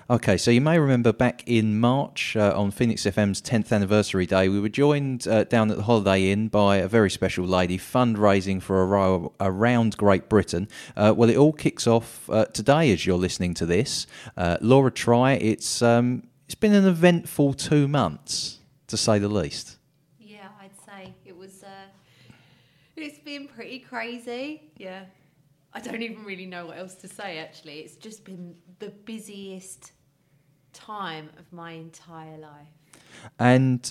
Okay, so you may remember back in March on Phoenix FM's 10th anniversary day, we were joined down at the Holiday Inn by a very special lady fundraising for a row around Great Britain. Well, it all kicks off today as you're listening to this. Laura Try, it's been an eventful 2 months, to say the least. Yeah, I'd say it was. It's been pretty crazy. Yeah. I don't even really know what else to say, actually. It's just been the busiest time of my entire life. And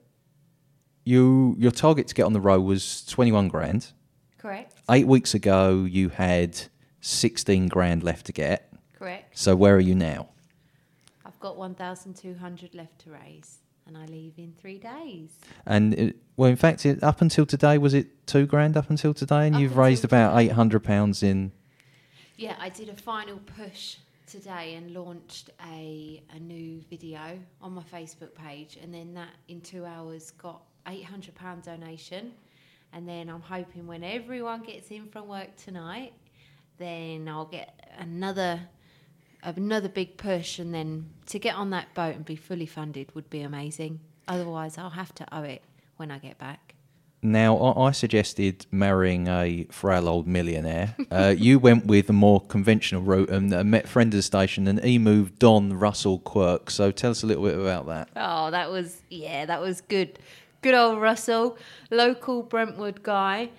your target to get on the row was 21 grand. Correct. 8 weeks ago, you had 16 grand left to get. Correct. So where are you now? I've got 1,200 left to raise, and I leave in 3 days. And in fact, up until today, was it 2 grand up until today? And Up you've until raised about today. £800 in. Yeah, I did a final push today and launched a new video on my Facebook page, and then that in 2 hours got £800 donation. And then I'm hoping when everyone gets in from work tonight, then I'll get another big push, and then to get on that boat and be fully funded would be amazing. Otherwise, I'll have to owe it when I get back. Now, I suggested marrying a frail old millionaire. You went with a more conventional route and met friend of the station, an emu Don Russell Quirk. So tell us a little bit about that. Oh, that was good. Good old Russell, local Brentwood guy.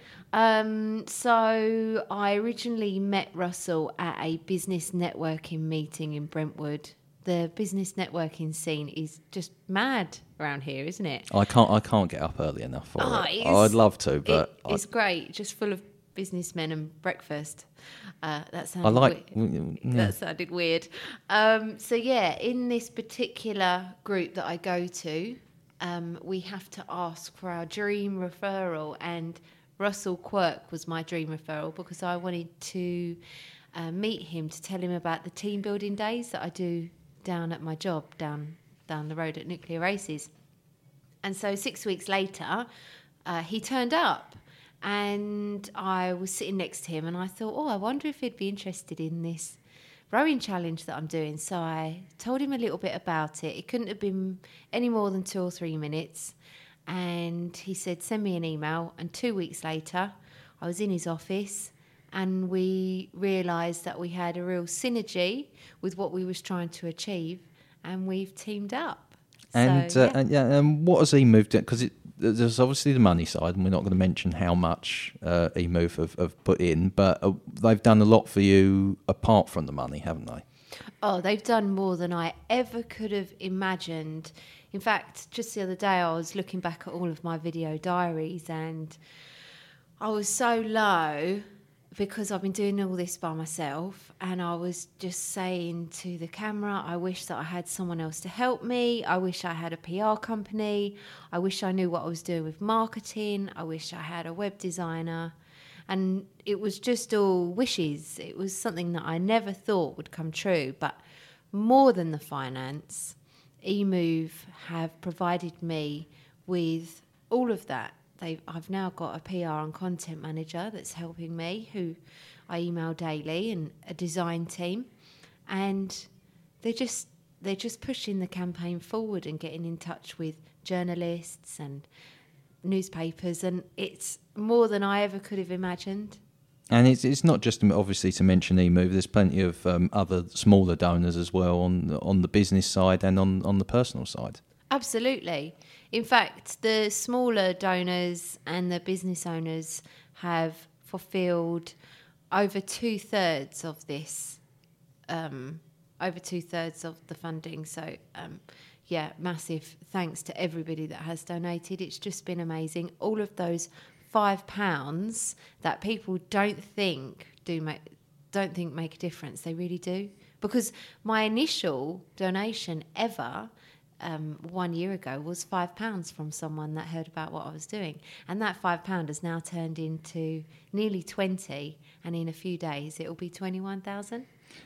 So I originally met Russell at a business networking meeting in Brentwood. The business networking scene is just mad around here, isn't it? I can't get up early enough for it. I'd love to, but it's great. Just full of businessmen and breakfast. That sounded weird. So yeah, in this particular group that I go to, we have to ask for our dream referral, and Russell Quirk was my dream referral because I wanted to meet him to tell him about the team building days that I do down at my job down the road at Nuclear Races. And so 6 weeks later, he turned up, and I was sitting next to him, and I thought, I wonder if he'd be interested in this rowing challenge that I'm doing. So I told him a little bit about it. It couldn't have been any more than 2 or 3 minutes. And he said, send me an email. And 2 weeks later, I was in his office, and we realised that we had a real synergy with what we was trying to achieve, and we've teamed up. And what has eMove done? Because there's obviously the money side, and we're not going to mention how much eMove have put in, but they've done a lot for you apart from the money, haven't they? Oh, they've done more than I ever could have imagined. In fact, just the other day, I was looking back at all of my video diaries, and I was so low because I've been doing all this by myself, and I was just saying to the camera, I wish that I had someone else to help me. I wish I had a PR company. I wish I knew what I was doing with marketing. I wish I had a web designer. And it was just all wishes. It was something that I never thought would come true. But more than the finance, eMove have provided me with all of that. I've now got a PR and content manager that's helping me, who I email daily, and a design team, and they're just pushing the campaign forward and getting in touch with journalists and newspapers, and it's more than I ever could have imagined. And it's not just obviously to mention eMove. There's plenty of other smaller donors as well on the business side and on the personal side. Absolutely. In fact, the smaller donors and the business owners have fulfilled over 2/3 of this, over 2/3 of the funding. So, massive thanks to everybody that has donated. It's just been amazing. All of those £5 that people don't think make a difference, they really do. Because my initial donation ever 1 year ago was £5 from someone that heard about what I was doing, and that £5 has now turned into nearly 20, and in a few days it will be 21,000.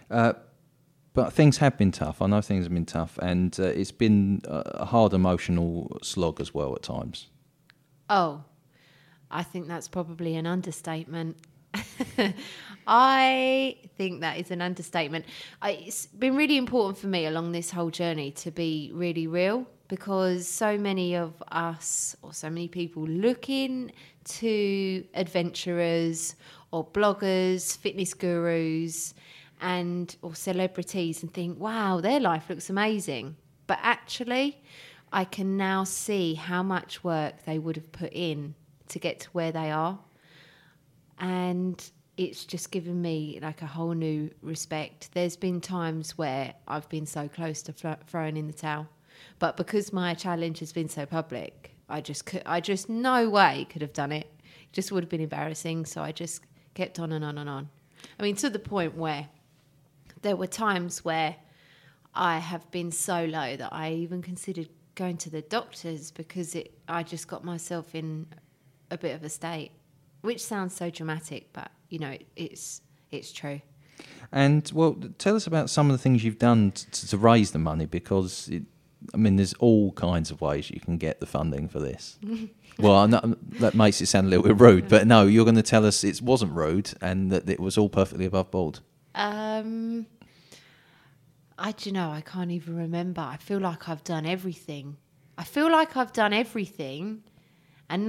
But things have been tough. I know things have been tough, and it's been a hard emotional slog as well at times. Oh, I think that's probably an understatement. I think that is an understatement. It's been really important for me along this whole journey to be really real, because so many of us, or so many people, looking to adventurers or bloggers, fitness gurus, or celebrities, and think, wow, their life looks amazing. But actually, I can now see how much work they would have put in to get to where they are. And it's just given me like a whole new respect. There's been times where I've been so close to throwing in the towel, but because my challenge has been so public, I just no way could have done it. It just would have been embarrassing. So I just kept on and on and on. I mean, to the point where there were times where I have been so low that I even considered going to the doctors, because I just got myself in a bit of a state, which sounds so dramatic, but you know, it's true. And well, tell us about some of the things you've done to raise the money, because there's all kinds of ways you can get the funding for this. Well, that makes it sound a little bit rude, but no, you're going to tell us it wasn't rude and that it was all perfectly above board. I can't even remember. I feel like I've done everything. And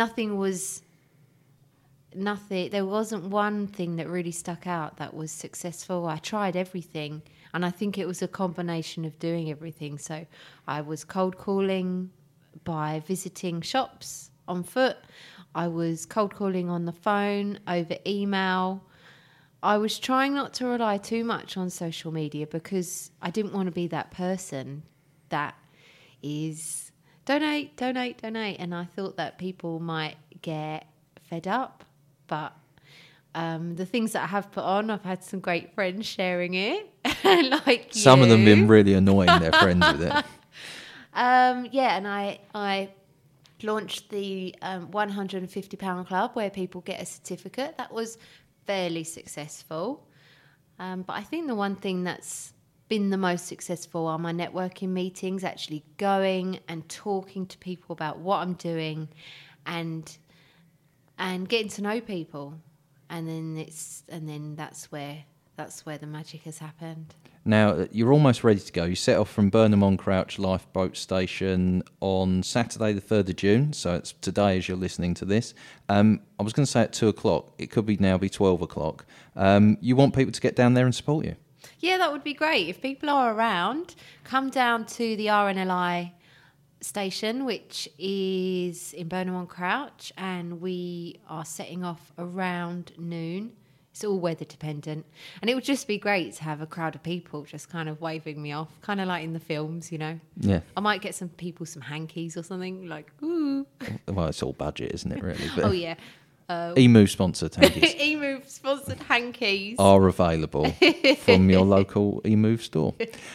there wasn't one thing that really stuck out that was successful. I tried everything, and I think it was a combination of doing everything. So I was cold calling by visiting shops on foot. I was cold calling on the phone, over email. I was trying not to rely too much on social media, because I didn't want to be that person that is donate. And I thought that people might get fed up. But the things that I have put on, I've had some great friends sharing it. Like some of them have been really annoying their friends with it. And I launched the £150 club, where people get a certificate. That was fairly successful. But I think the one thing that's been the most successful are my networking meetings, actually going and talking to people about what I'm doing and getting to know people. And then that's where the magic has happened. Now, you're almost ready to go. You set off from Burnham-on-Crouch Lifeboat Station on Saturday the 3rd of June, so it's today as you're listening to this. I was going to say at 2 o'clock. It could be 12 o'clock. You want people to get down there and support you? Yeah, that would be great. If people are around, come down to the RNLI station, which is in Burnham-on-Crouch, and we are setting off around noon. It's all weather dependent, and it would just be great to have a crowd of people just kind of waving me off, kind of like in the films, you know. Yeah, I might get some people some hankies or something, like ooh. Well, it's all budget, isn't it, really? But oh yeah, Emu sponsored hankies. Emu sponsored hankies are available from your local Emu store.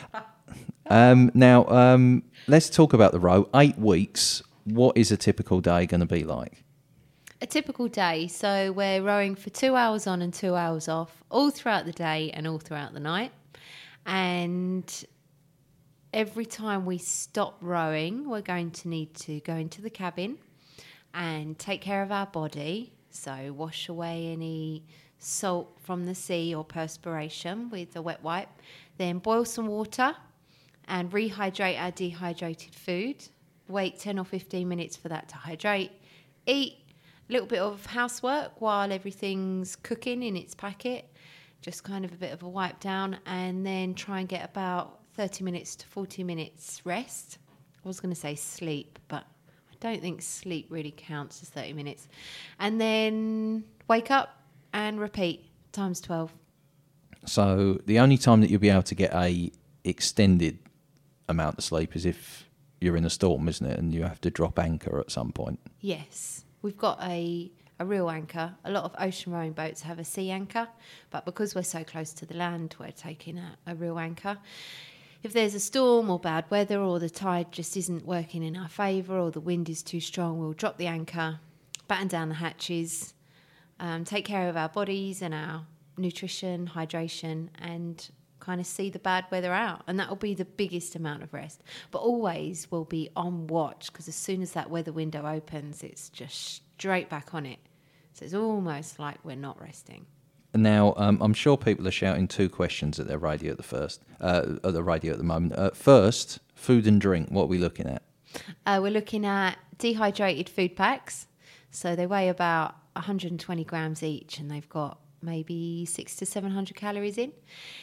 Now, let's talk about the row. 8 weeks. What is a typical day going to be like? A typical day. So we're rowing for 2 hours on and 2 hours off, all throughout the day and all throughout the night. And every time we stop rowing, we're going to need to go into the cabin and take care of our body. So wash away any salt from the sea or perspiration with a wet wipe. Then boil some water and rehydrate our dehydrated food. Wait 10 or 15 minutes for that to hydrate. Eat a little bit of housework while everything's cooking in its packet. Just kind of a bit of a wipe down, and then try and get about 30 minutes to 40 minutes rest. I was going to say sleep, but I don't think sleep really counts as 30 minutes. And then wake up and repeat times 12. So the only time that you'll be able to get a extended amount of sleep is if you're in a storm, isn't it? And you have to drop anchor at some point. Yes. We've got a real anchor. A lot of ocean rowing boats have a sea anchor, but because we're so close to the land, we're taking a real anchor. If there's a storm or bad weather, or the tide just isn't working in our favour, or the wind is too strong, we'll drop the anchor, batten down the hatches, take care of our bodies and our nutrition, hydration, and kind of see the bad weather out. And that will be the biggest amount of rest. But always we'll be on watch, because as soon as that weather window opens, it's just straight back on it. So it's almost like we're not resting. Now, I'm sure people are shouting two questions at their radio at the radio at the moment. First, food and drink. What are we looking at? We're looking at dehydrated food packs. So they weigh about 120 grams each, and they've got maybe 600 to 700 calories in.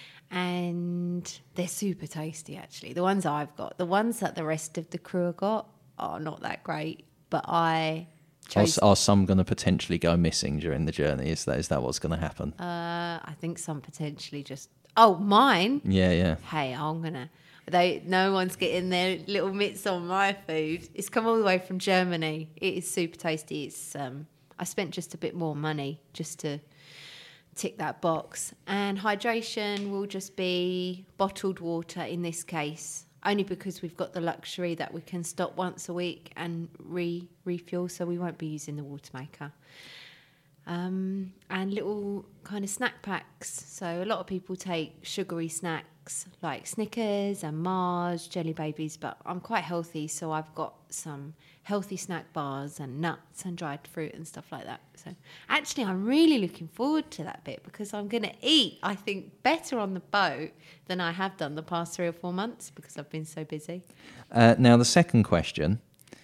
And they're super tasty, actually. The ones I've got, the ones that the rest of the crew have got are not that great, but I chose... Are some going to potentially go missing during the journey? Is that what's going to happen? I think some potentially just... Oh, mine? Yeah. Hey, I'm going to... No one's getting their little mitts on my food. It's come all the way from Germany. It is super tasty. It's I spent just a bit more money just to tick that box. And hydration will just be bottled water in this case, only because we've got the luxury that we can stop once a week and refuel, so we won't be using the water maker. And little kind of snack packs. So a lot of people take sugary snacks like Snickers and Mars, Jelly Babies, but I'm quite healthy, so I've got some healthy snack bars and nuts and dried fruit and stuff like that. So actually I'm really looking forward to that bit because I'm going to eat, I think, better on the boat than I have done the past 3 or 4 months because I've been so busy. Now the second question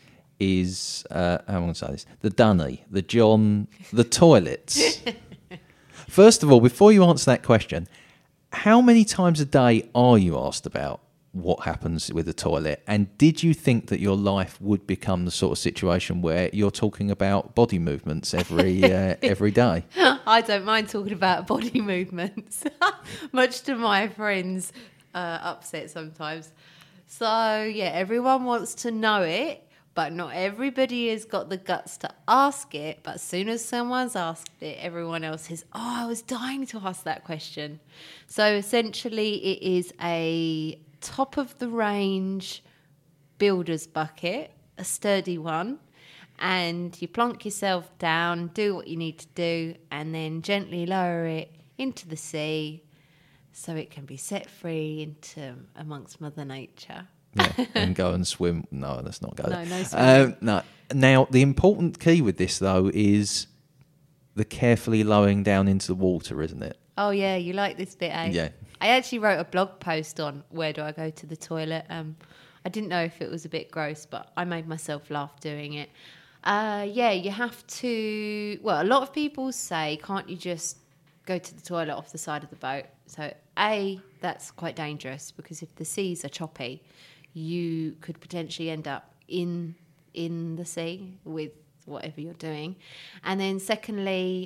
is, how am I going to say this? The dunny, the John, the toilets. First of all, before you answer that question, how many times a day are you asked about what happens with the toilet? And did you think that your life would become the sort of situation where you're talking about body movements every day? I don't mind talking about body movements, much to my friends' upset sometimes. So, yeah, everyone wants to know it, but not everybody has got the guts to ask it. But as soon as someone's asked it, everyone else says, oh, I was dying to ask that question. So essentially it is a top-of-the-range builder's bucket, a sturdy one, and you plonk yourself down, do what you need to do, and then gently lower it into the sea so it can be set free into amongst Mother Nature. Yeah, and go and swim. No, let's not go there. No swimming. No. Now, the important key with this, though, is the carefully lowering down into the water, isn't it? Oh, yeah, you like this bit, eh? Yeah. I actually wrote a blog post on where do I go to the toilet. I didn't know if it was a bit gross, but I made myself laugh doing it. Yeah, you have to... Well, a lot of people say, can't you just go to the toilet off the side of the boat? So, A, that's quite dangerous because if the seas are choppy, you could potentially end up in the sea with whatever you're doing. And then secondly,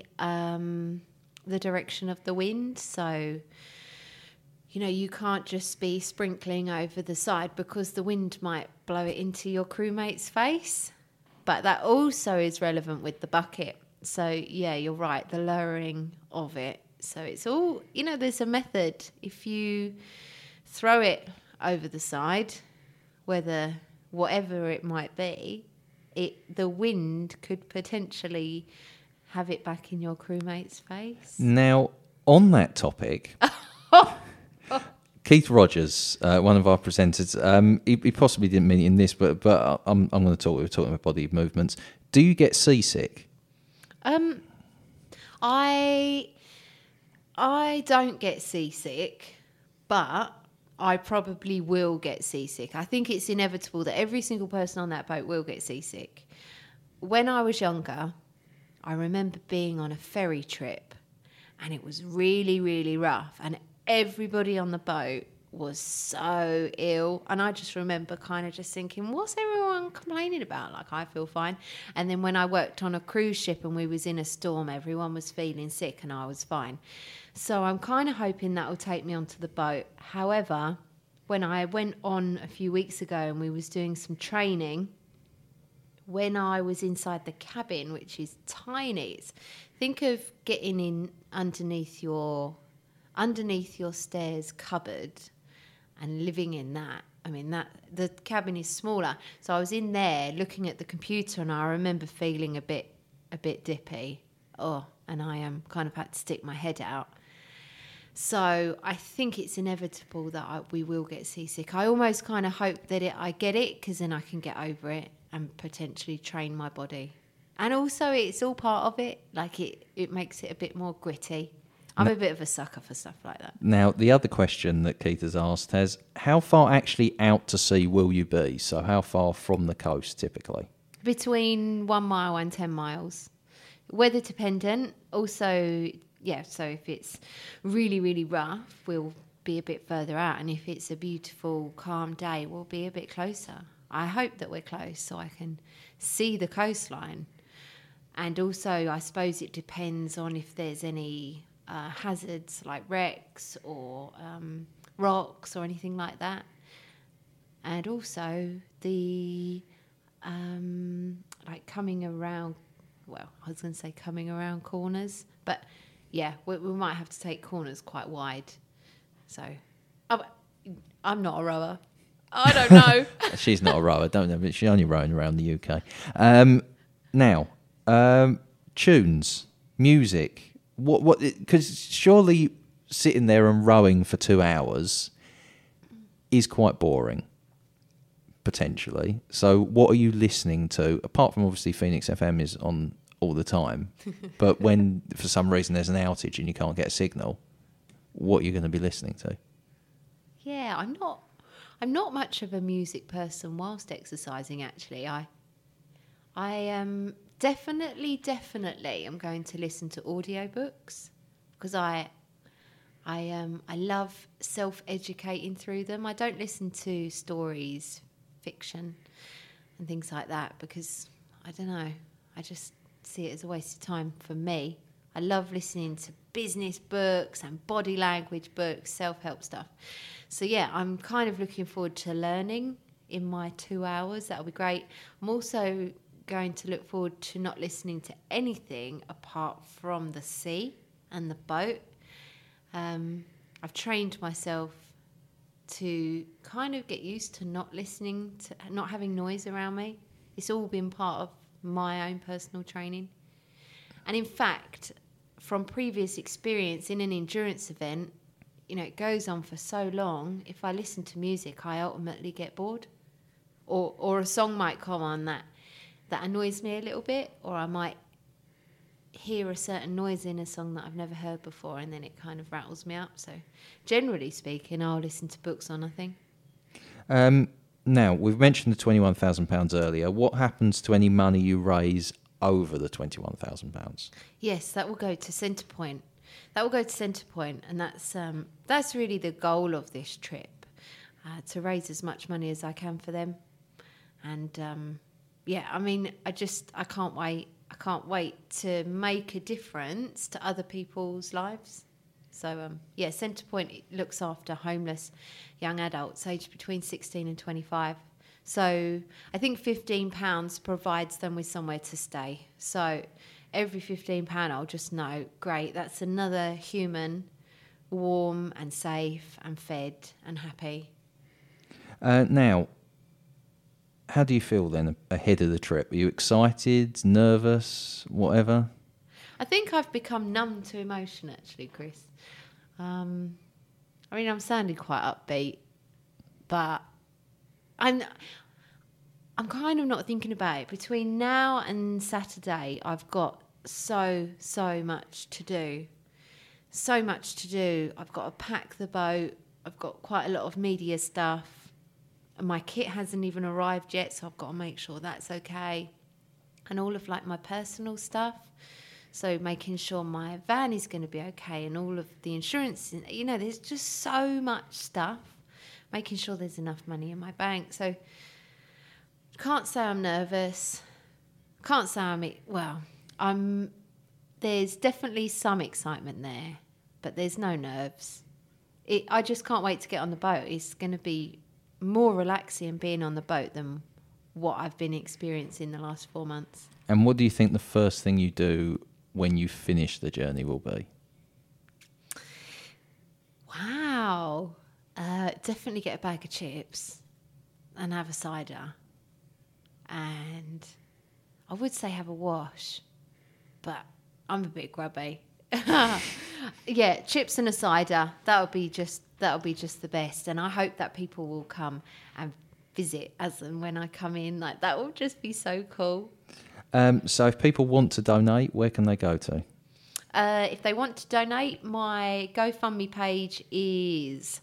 the direction of the wind. So, you know, you can't just be sprinkling over the side because the wind might blow it into your crewmate's face. But that also is relevant with the bucket. So, yeah, you're right, the lowering of it. So it's all, you know, there's a method. If you throw it over the side, whatever it might be, the wind could potentially have it back in your crewmate's face. Now, on that topic, Keith Rogers, one of our presenters, he possibly didn't mean it in this, but I'm going to talk. We were talking about body movements. Do you get seasick? I don't get seasick, but I probably will get seasick. I think it's inevitable that every single person on that boat will get seasick. When I was younger, I remember being on a ferry trip and it was really, really rough and everybody on the boat was so ill. And I just remember kind of just thinking, what's everyone complaining about? Like, I feel fine. And then when I worked on a cruise ship and we was in a storm, everyone was feeling sick and I was fine. So I'm kind of hoping that will take me onto the boat. However, when I went on a few weeks ago and we was doing some training, when I was inside the cabin, which is tiny, think of getting in underneath your stairs cupboard and living in that. I mean, that the cabin is smaller. So I was in there looking at the computer and I remember feeling a bit dippy. And I kind of had to stick my head out. So I think it's inevitable that we will get seasick. I almost kind of hope that I get it because then I can get over it and potentially train my body. And also it's all part of it. Like it makes it a bit more gritty. I'm a bit of a sucker for stuff like that. Now, the other question that Keith has asked has, how far actually out to sea will you be? So how far from the coast, typically? Between 1 mile and 10 miles. Weather dependent. Also, yeah, so if it's really, really rough, we'll be a bit further out. And if it's a beautiful, calm day, we'll be a bit closer. I hope that we're close so I can see the coastline. And also, I suppose it depends on if there's any hazards like wrecks or rocks or anything like that. And also the like coming around, well, I was going to say coming around corners, but yeah, we might have to take corners quite wide. So I'm not a rower. I don't know. She's not a rower, don't know, but she's only rowing around the UK. Now, tunes, music. What? Because surely sitting there and rowing for 2 hours is quite boring, potentially. So, what are you listening to? Apart from obviously Phoenix FM is on all the time, but when for some reason there's an outage and you can't get a signal, what are you going to be listening to? Yeah, I'm not much of a music person whilst exercising. Actually, I am definitely I'm going to listen to audiobooks because I love self-educating through them. I don't listen to stories, fiction, and things like that because I don't know. I just see it as a waste of time for me. I love listening to business books and body language books, self-help stuff. So yeah, I'm kind of looking forward to learning in my 2 hours. That'll be great. I'm also going to look forward to not listening to anything apart from the sea and the boat. I've trained myself to kind of get used to not listening to, not having noise around me. It's all been part of my own personal training. And in fact, from previous experience in an endurance event, you know, it goes on for so long. If I listen to music, I ultimately get bored. Or a song might come on that annoys me a little bit, or I might hear a certain noise in a song that I've never heard before, and then it kind of rattles me up. So generally speaking, I'll listen to books or nothing. Now, we've mentioned the £21,000 earlier. What happens to any money you raise over the £21,000? Yes, that will go to Centrepoint. And that's really the goal of this trip, to raise as much money as I can for them. And yeah, I mean, I can't wait. I can't wait to make a difference to other people's lives. So yeah, Centrepoint looks after homeless young adults aged between 16 and 25. So I think £15 provides them with somewhere to stay. So every £15 I'll just know, great, that's another human, warm and safe and fed and happy. Now, how do you feel then ahead of the trip? Are you excited, nervous, whatever? I think I've become numb to emotion, actually, Chris. I mean, I'm sounding quite upbeat, but I'm kind of not thinking about it. Between now and Saturday, I've got so much to do. So much to do. I've got to pack the boat. I've got quite a lot of media stuff. And my kit hasn't even arrived yet, so I've got to make sure that's okay. And all of like my personal stuff. So making sure my van is going to be okay and all of the insurance. You know, there's just so much stuff. Making sure there's enough money in my bank. So can't say I'm nervous. Can't say there's definitely some excitement there, but there's no nerves. I just can't wait to get on the boat. It's going to be more relaxing being on the boat than what I've been experiencing the last 4 months. And what do you think the first thing you do when you finish the journey will be? Wow. Definitely get a bag of chips and have a cider. And I would say have a wash, but I'm a bit grubby. Yeah, chips and a cider. That'll be just the best. And I hope that people will come and visit as and when I come in. Like, that will just be so cool. So if people want to donate, where can they go to? If they want to donate, my GoFundMe page is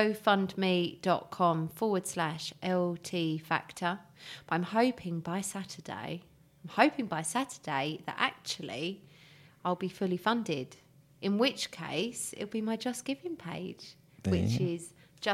gofundme.com/LT Factor. But I'm hoping by Saturday that actually I'll be fully funded. In which case, it'll be my Just Giving page, which is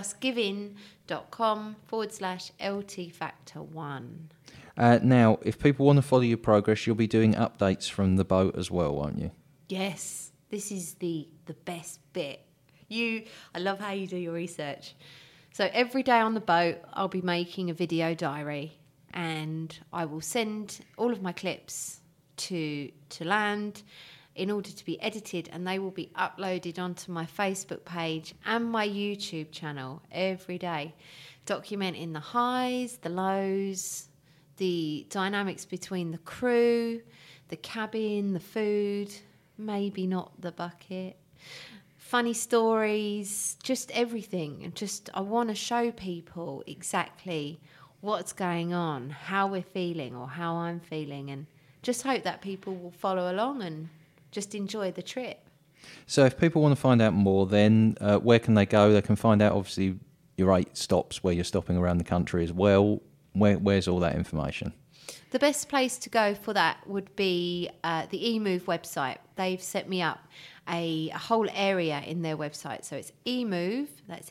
justgiving.com/LT Factor 1. Now, if people want to follow your progress, you'll be doing updates from the boat as well, won't you? Yes, this is the best bit. I love how you do your research. So every day on the boat, I'll be making a video diary, and I will send all of my clips to land in order to be edited, and they will be uploaded onto my Facebook page and my YouTube channel every day, documenting the highs, the lows, the dynamics between the crew, the cabin, the food, maybe not the bucket, funny stories, just everything. And I want to show people exactly what's going on, how we're feeling or how I'm feeling, and just hope that people will follow along and just enjoy the trip. So if people want to find out more, then where can they go? They can find out, obviously, your 8 stops where you're stopping around the country as well. Where's all that information? The best place to go for that would be the eMove website. They've set me up a whole area in their website. So it's eMove, that's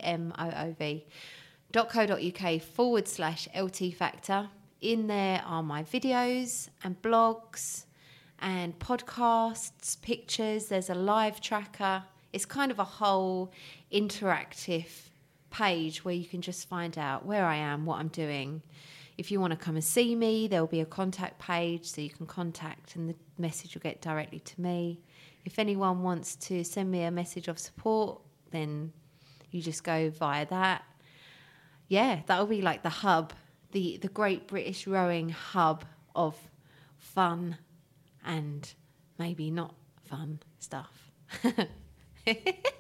EMOOV.co.uk/LT Factor. In there are my videos and blogs and podcasts, pictures. There's a live tracker. It's kind of a whole interactive page where you can just find out where I am, what I'm doing. If you want to come and see me, there'll be a contact page so you can contact and the message will get directly to me. If anyone wants to send me a message of support, then you just go via that. Yeah, that'll be like the hub, the Great British Rowing hub of fun and maybe not fun stuff.